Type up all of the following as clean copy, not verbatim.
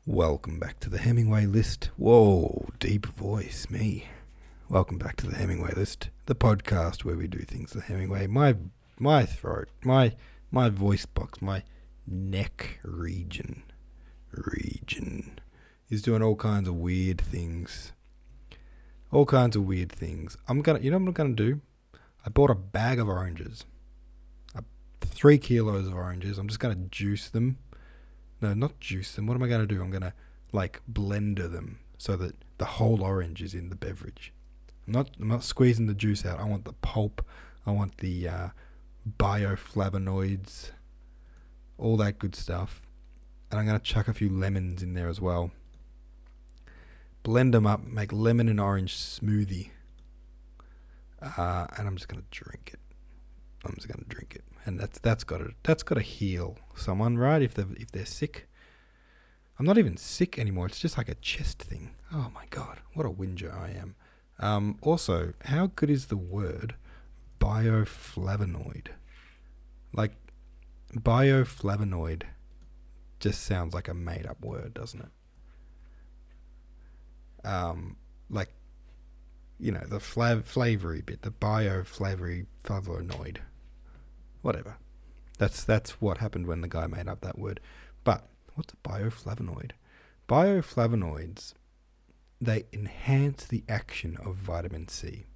Welcome back to the Hemingway List. Whoa, deep voice, me. Welcome back to the Hemingway List, the podcast where we do things the Hemingway. My throat, my voice box, my neck region is doing all kinds of weird things. I'm gonna, you know what I'm gonna do? I bought a bag of oranges, 3 kilos of oranges. I'm just gonna juice them. No, not juice them. What am I going to do? I'm going to blender them so that the whole orange is in the beverage. I'm not squeezing the juice out. I want the pulp. I want the bioflavonoids, all that good stuff. And I'm going to chuck a few lemons in there as well. Blend them up, make lemon and orange smoothie. And I'm just going to drink it. And that's got to heal someone, right? If they're sick. I'm not even sick anymore. It's just like a chest thing. Oh my god, what a whinger I am. Also, how good is the word bioflavonoid? Like, bioflavonoid just sounds like a made up word, doesn't it? The flavory bit, the bioflavonoid. Whatever. That's what happened when the guy made up that word. But what's a bioflavonoid? Bioflavonoids, they enhance the action of vitamin C.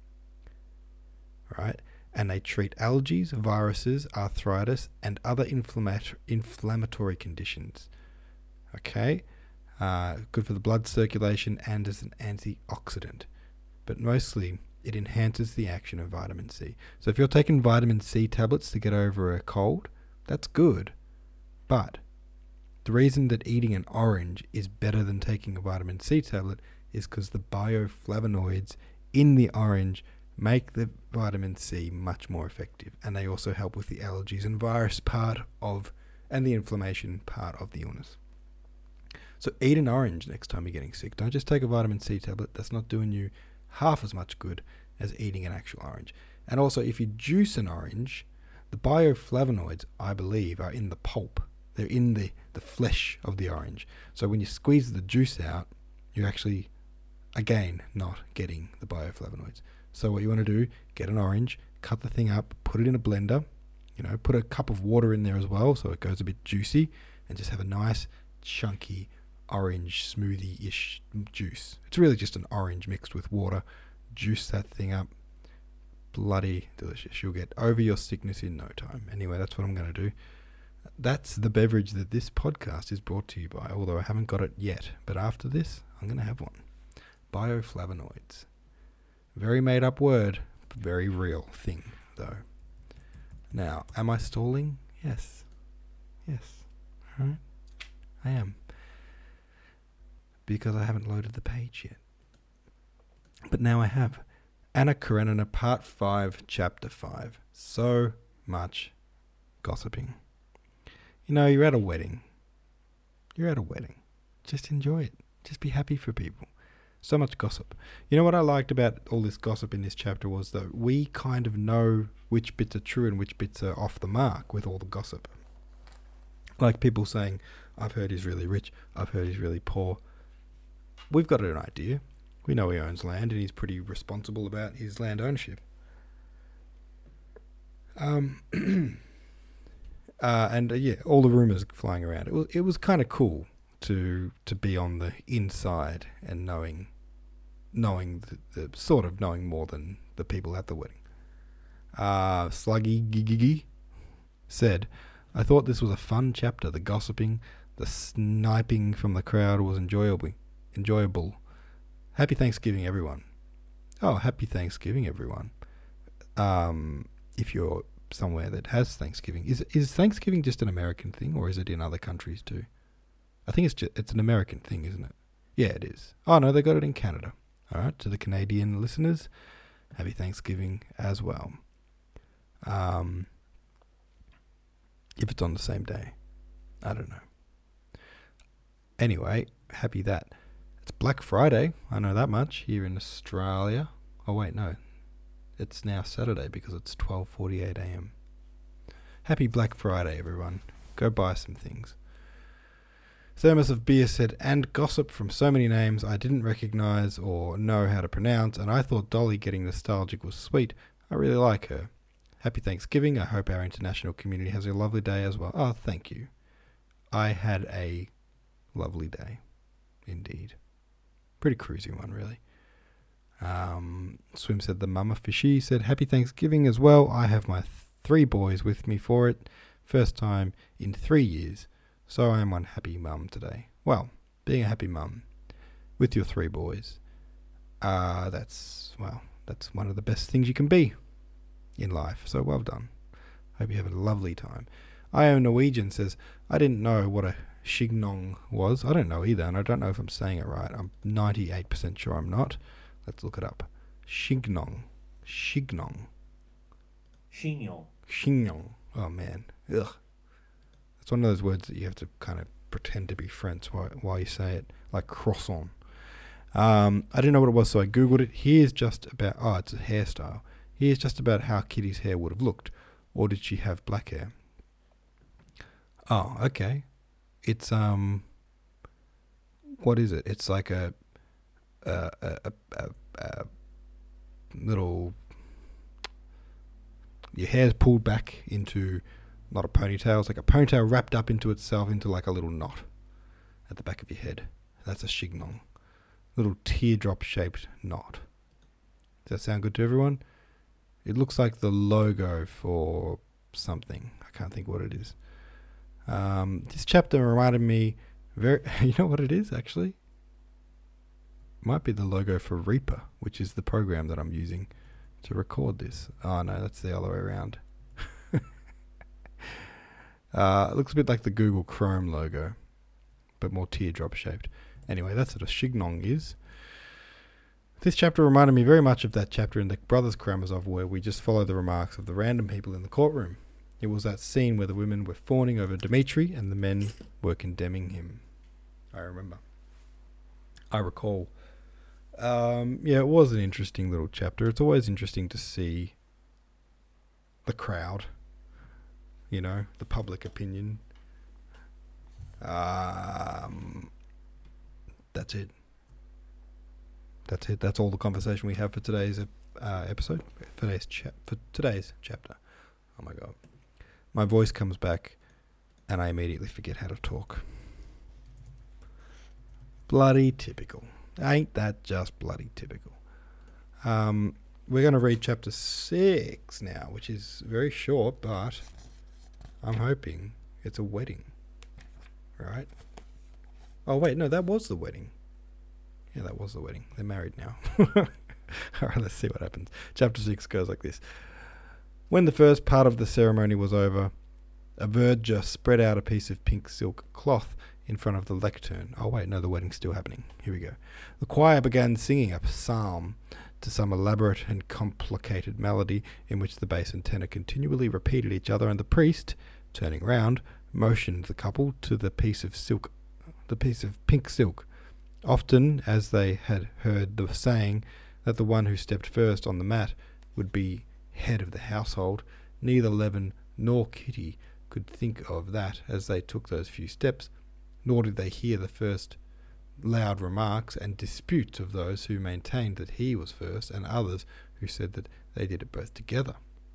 Right? And they treat allergies, viruses, arthritis, and other inflammatory conditions. Okay? Good for the blood circulation and as an antioxidant. But mostly, it enhances the action of vitamin C. So if you're taking vitamin C tablets to get over a cold, that's good. But the reason that eating an orange is better than taking a vitamin C tablet is because the bioflavonoids in the orange make the vitamin C much more effective. And they also help with the allergies and virus and the inflammation part of the illness. So eat an orange next time you're getting sick. Don't just take a vitamin C tablet. That's not doing you half as much good as eating an actual orange. And also, if you juice an orange, the bioflavonoids, I believe, are in the pulp. They're in the flesh of the orange. So when you squeeze the juice out, you're actually, again, not getting the bioflavonoids. So what you want to do, get an orange, cut the thing up, put it in a blender, put a cup of water in there as well so it goes a bit juicy, and just have a nice, chunky, orange smoothie-ish juice. It's really just an orange mixed with water. Juice that thing up. Bloody delicious. You'll get over your sickness in no time. Anyway, that's what I'm going to do. That's the beverage that this podcast is brought to you by, although I haven't got it yet. But after this, I'm going to have one. Bioflavonoids. Very made up word, but very real thing, though. Now, am I stalling? Yes. All right. I am. Because I haven't loaded the page yet. But now I have. Anna Karenina, Part 5, Chapter 5. So much gossiping. You're at a wedding. Just enjoy it. Just be happy for people. So much gossip. You know what I liked about all this gossip in this chapter was that we kind of know which bits are true and which bits are off the mark with all the gossip. Like people saying, I've heard he's really rich. I've heard he's really poor. We've got an idea. We know he owns land and he's pretty responsible about his land ownership. All the rumors flying around. It was kind of cool to be on the inside and knowing the sort of knowing more than the people at the wedding. Sluggy Giggy said, I thought this was a fun chapter. The gossiping, the sniping from the crowd was enjoyable. Happy Thanksgiving, everyone. Oh, happy Thanksgiving, everyone. If you're somewhere that has Thanksgiving. Is Thanksgiving just an American thing, or is it in other countries too? I think it's an American thing, isn't it? Yeah, it is. Oh, no, they got it in Canada. All right, to the Canadian listeners, happy Thanksgiving as well. If it's on the same day. I don't know. Anyway, happy that. It's Black Friday, I know that much, here in Australia. Oh, wait, no. It's now Saturday because it's 12:48 a.m. Happy Black Friday, everyone. Go buy some things. Thermos of beer said, and gossip from so many names I didn't recognise or know how to pronounce, and I thought Dolly getting nostalgic was sweet. I really like her. Happy Thanksgiving. I hope our international community has a lovely day as well. Oh, thank you. I had a lovely day, indeed. Pretty cruisy one, really. Swim said the mama fishy said, happy Thanksgiving as well. I have my 3 boys with me for it. First time in 3 years. So I am one happy mum today. Well, being a happy mum with your 3 boys, that's one of the best things you can be in life. So well done. Hope you have a lovely time. I Am Norwegian says, I didn't know what a Shignong was. I don't know either, and I don't know if I'm saying it right. I'm 98% sure I'm not. Let's look it up. Shignong. Shignong. Shignong. Oh, man. Ugh. It's one of those words that you have to kind of pretend to be French while you say it, like croissant. I didn't know what it was, so I Googled it. Here's just about... Oh, it's a hairstyle. Here's just about how Kitty's hair would have looked. Or did she have black hair? Oh, okay. It's, what is it? It's like a little... Your hair's pulled back into... Not a ponytail. It's like a ponytail wrapped up into itself into like a little knot at the back of your head. That's a Shignong. Little teardrop-shaped knot. Does that sound good to everyone? It looks like the logo for something. I can't think what it is. This chapter reminded me very... You know what it is, actually? It might be the logo for Reaper, which is the program that I'm using to record this. Oh, no, that's the other way around. It looks a bit like the Google Chrome logo, but more teardrop-shaped. Anyway, that's what a Shignong is. This chapter reminded me very much of that chapter in the Brothers Karamazov where we just follow the remarks of the random people in the courtroom. It was that scene where the women were fawning over Dmitri and the men were condemning him. I remember. I recall. Yeah, it was an interesting little chapter. It's always interesting to see the crowd, you know, the public opinion. That's it. That's all the conversation we have for today's episode. For today's chapter. Oh my god. My voice comes back and I immediately forget how to talk. Bloody typical. Ain't that just bloody typical? We're going to read chapter 6 now, which is very short, but I'm hoping it's a wedding. Right? Oh, wait, no, that was the wedding. Yeah, that was the wedding. They're married now. All right, let's see what happens. Chapter 6 goes like this. When the first part of the ceremony was over, a verger spread out a piece of pink silk cloth in front of the lectern. Oh, wait, no, the wedding's still happening. Here we go. The choir began singing a psalm to some elaborate and complicated melody in which the bass and tenor continually repeated each other, and the priest, turning round, motioned the couple to the piece of pink silk. Often, as they had heard the saying that the one who stepped first on the mat would be head of the household, neither Levin nor Kitty could think of that as they took those few steps, nor did they hear the first loud remarks and disputes of those who maintained that he was first and others who said that they did it both together.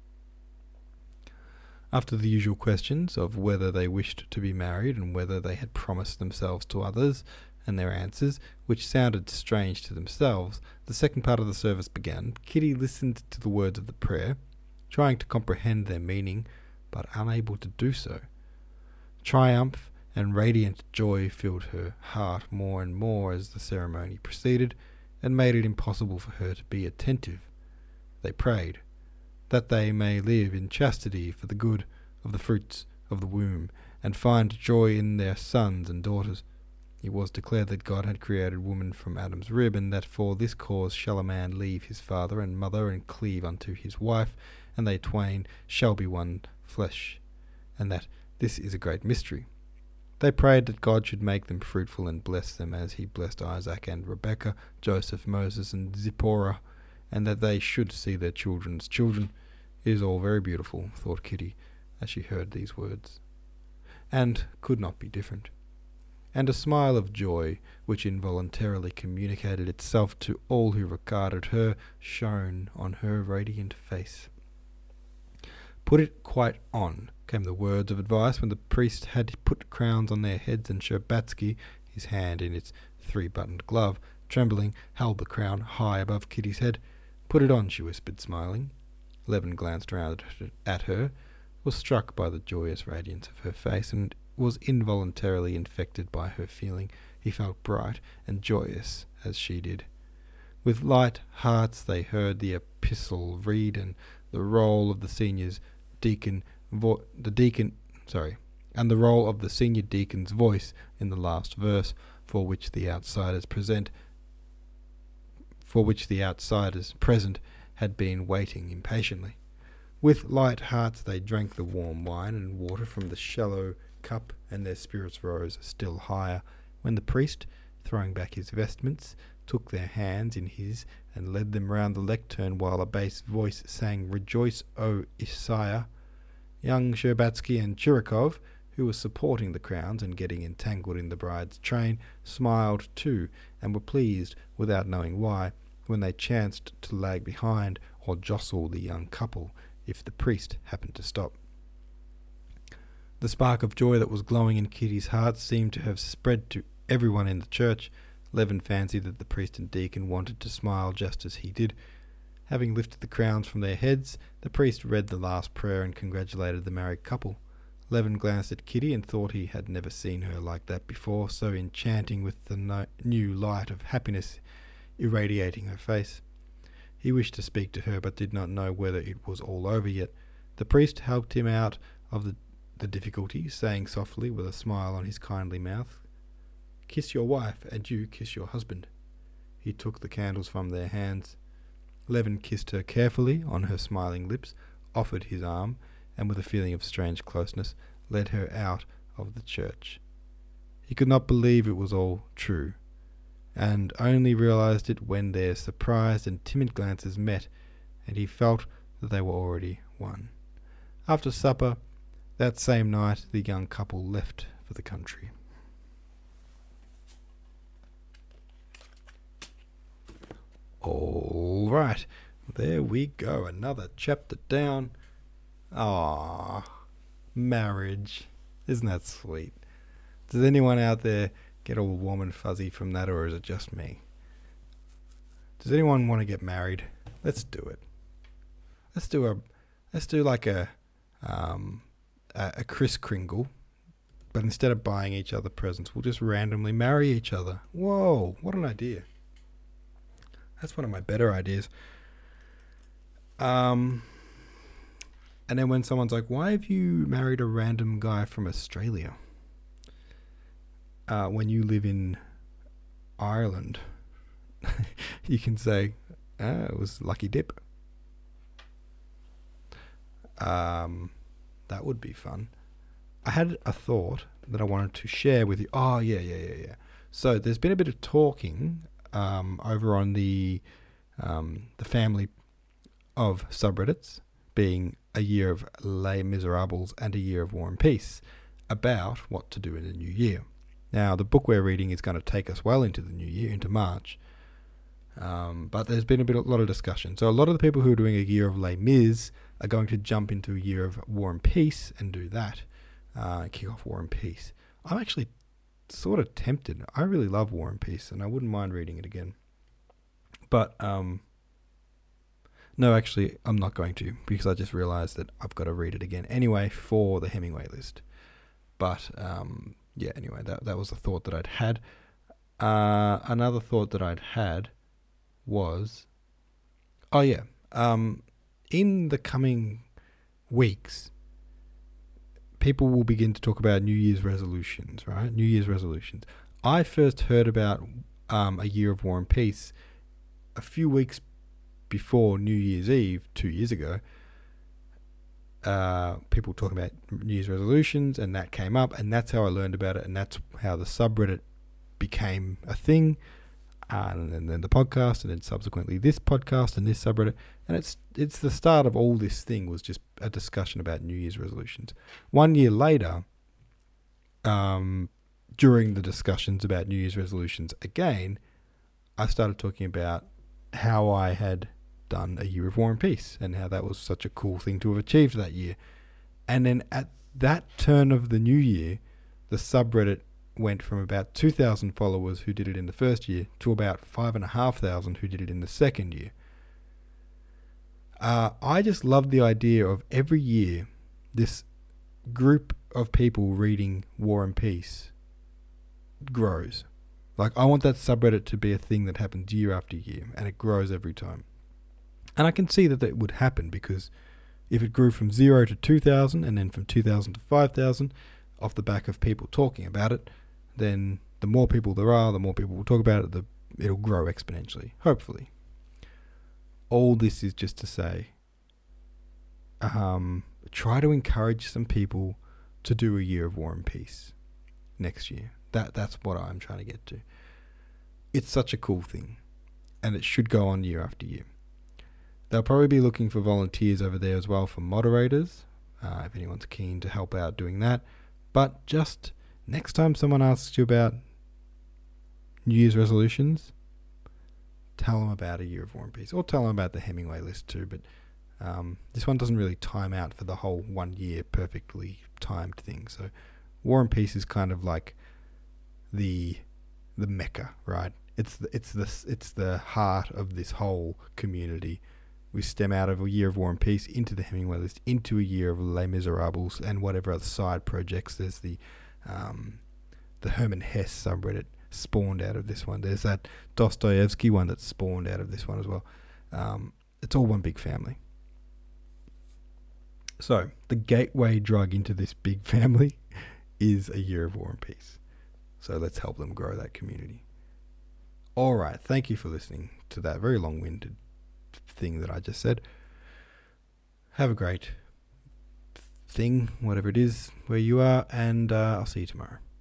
After the usual questions of whether they wished to be married and whether they had promised themselves to others, and their answers, which sounded strange to themselves, the second part of the service began. Kitty listened to the words of the prayer, trying to comprehend their meaning, but unable to do so. Triumph and radiant joy filled her heart more and more as the ceremony proceeded, and made it impossible for her to be attentive. They prayed, that they may live in chastity for the good of the fruits of the womb, and find joy in their sons and daughters. It was declared that God had created woman from Adam's rib, and that for this cause shall a man leave his father and mother, and cleave unto his wife, and they twain shall be one flesh, and that this is a great mystery. They prayed that God should make them fruitful and bless them as he blessed Isaac and Rebekah, Joseph, Moses, and Zipporah, and that they should see their children's children. It is all very beautiful, thought Kitty, as she heard these words, and could not be different. and a smile of joy, which involuntarily communicated itself to all who regarded her, shone on her radiant face. "Put it quite on," came the words of advice when the priest had put crowns on their heads, and Sherbatsky, his hand in its three-buttoned glove, trembling, held the crown high above Kitty's head. "Put it on," she whispered, smiling. Levin glanced round at her, was struck by the joyous radiance of her face, and was involuntarily infected by her feeling. He felt bright and joyous as she did. With light hearts they heard the epistle read, and the roll of the senior deacon's voice in the last verse, for which the outsiders present had been waiting impatiently. With light hearts they drank the warm wine and water from the shallow cup, and their spirits rose still higher, when the priest, throwing back his vestments, took their hands in his and led them round the lectern, while a bass voice sang, "Rejoice, O Isaiah." Young Sherbatsky and Chirikov, who were supporting the crowns and getting entangled in the bride's train, smiled too, and were pleased, without knowing why, when they chanced to lag behind or jostle the young couple, if the priest happened to stop. The spark of joy that was glowing in Kitty's heart seemed to have spread to everyone in the church. Levin fancied that the priest and deacon wanted to smile just as he did. Having lifted the crowns from their heads, the priest read the last prayer and congratulated the married couple. Levin glanced at Kitty and thought he had never seen her like that before, so enchanting with the new light of happiness irradiating her face. He wished to speak to her, but did not know whether it was all over yet. The priest helped him out of the difficulty, saying softly, with a smile on his kindly mouth, "Kiss your wife, and you kiss your husband." He took the candles from their hands. Levin kissed her carefully on her smiling lips, offered his arm, and with a feeling of strange closeness, led her out of the church. He could not believe it was all true, and only realized it when their surprised and timid glances met, and he felt that they were already one. After supper that same night, the young couple left for the country. All right, there we go, another chapter down. Marriage. Isn't that sweet? Does anyone out there get all warm and fuzzy from that, or is it just me? Does anyone want to get married? Let's do it. Let's do like a Kris Kringle, but instead of buying each other presents, we'll just randomly marry each other. Whoa, what an idea. That's one of my better ideas. And then when someone's like, "Why have you married a random guy from Australia when you live in Ireland?" You can say, "It was lucky dip." That would be fun. I had a thought that I wanted to share with you. Oh, yeah. So there's been a bit of talking over on the family of subreddits, being a year of Les Miserables and a year of War and Peace, about what to do in the new year. Now, the book we're reading is going to take us well into the new year, into March. But there's been a lot of discussion. So a lot of the people who are doing a year of Les Mis are going to jump into a year of War and Peace and do that, kick off War and Peace. I'm actually sort of tempted. I really love War and Peace, and I wouldn't mind reading it again. But no, actually, I'm not going to, because I just realised that I've got to read it again anyway for the Hemingway list. But anyway, that was a thought that I'd had. Another thought that I'd had was, in the coming weeks, people will begin to talk about New Year's resolutions, right? New Year's resolutions. I first heard about a year of War and Peace a few weeks before New Year's Eve 2 years ago. People talking about New Year's resolutions, and that came up, and that's how I learned about it, and that's how the subreddit became a thing, and then the podcast, and then subsequently this podcast and this subreddit, and it's the start of all this thing was just a discussion about New Year's resolutions. 1 year later, during the discussions about New Year's resolutions again, I started talking about how I had done a year of War and Peace and how that was such a cool thing to have achieved that year. And then at that turn of the new year, the subreddit went from about 2,000 followers who did it in the first year to about 5,500 who did it in the second year. I just love the idea of every year this group of people reading War and Peace grows. Like, I want that subreddit to be a thing that happens year after year, and it grows every time. And I can see that it would happen, because if it grew from 0 to 2,000 and then from 2,000 to 5,000 off the back of people talking about it, then the more people there are, the more people will talk about it, it'll grow exponentially, hopefully. All this is just to say, try to encourage some people to do a year of War and Peace next year. That's what I'm trying to get to. It's such a cool thing, and it should go on year after year. They'll probably be looking for volunteers over there as well for moderators, if anyone's keen to help out doing that. But just next time someone asks you about New Year's resolutions, tell them about a year of War and Peace, or tell them about the Hemingway list too. But this one doesn't really time out for the whole 1 year perfectly timed thing. So War and Peace is kind of like the mecca, right? It's the heart of this whole community. We stem out of a year of War and Peace into the Hemingway list, into a year of Les Miserables, and whatever other side projects. There's the Herman Hesse subreddit spawned out of this one. There's that Dostoevsky one that spawned out of this one as well. It's all one big family. So the gateway drug into this big family is a year of War and Peace. So let's help them grow that community. All right, thank you for listening to that very long-winded thing that I just said. Have a great thing, whatever it is, where you are, and I'll see you tomorrow.